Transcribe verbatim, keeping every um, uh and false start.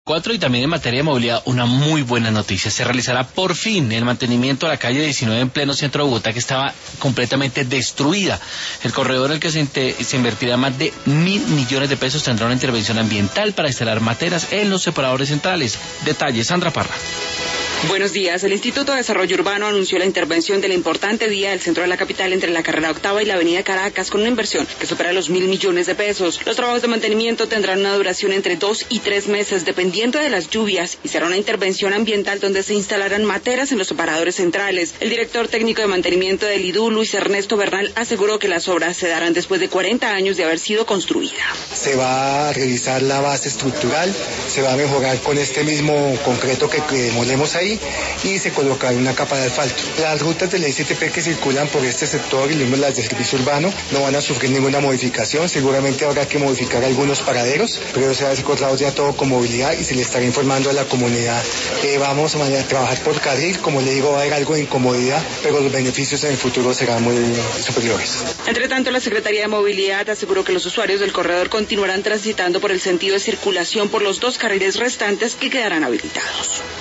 Cuatro y también en materia de movilidad, una muy buena noticia. Se realizará por fin el mantenimiento de la calle diecinueve en pleno centro de Bogotá, que estaba completamente destruida. El corredor en el que se, se invertirá más de mil millones de pesos tendrá una intervención ambiental para instalar materas en los separadores centrales. Detalles, Sandra Parra. Buenos días. El Instituto de Desarrollo Urbano anunció la intervención de la importante vía del centro de la capital entre la carrera octava y la avenida Caracas con una inversión que supera los mil millones de pesos. Los trabajos de mantenimiento tendrán una duración entre dos y tres meses dependiendo de las lluvias y será una intervención ambiental donde se instalarán materas en los separadores centrales. El director técnico de mantenimiento del I D U, Luis Ernesto Bernal, aseguró que las obras se darán después de cuarenta años de haber sido construida. Se va a revisar la base estructural, se va a mejorar con este mismo concreto que, que molemos ahí y se colocará una capa de asfalto. Las rutas del I C T P que circulan por este sector y las de servicio urbano no van a sufrir ninguna modificación. Seguramente habrá que modificar algunos paraderos, pero se va a recordar ya todo con movilidad y se le estará informando a la comunidad que vamos a trabajar por carril. Como le digo, va a haber algo de incomodidad, pero los beneficios en el futuro serán muy superiores. Entre tanto, la Secretaría de Movilidad aseguró que los usuarios del corredor continuarán transitando por el sentido de circulación por los dos carriles restantes que quedarán habilitados.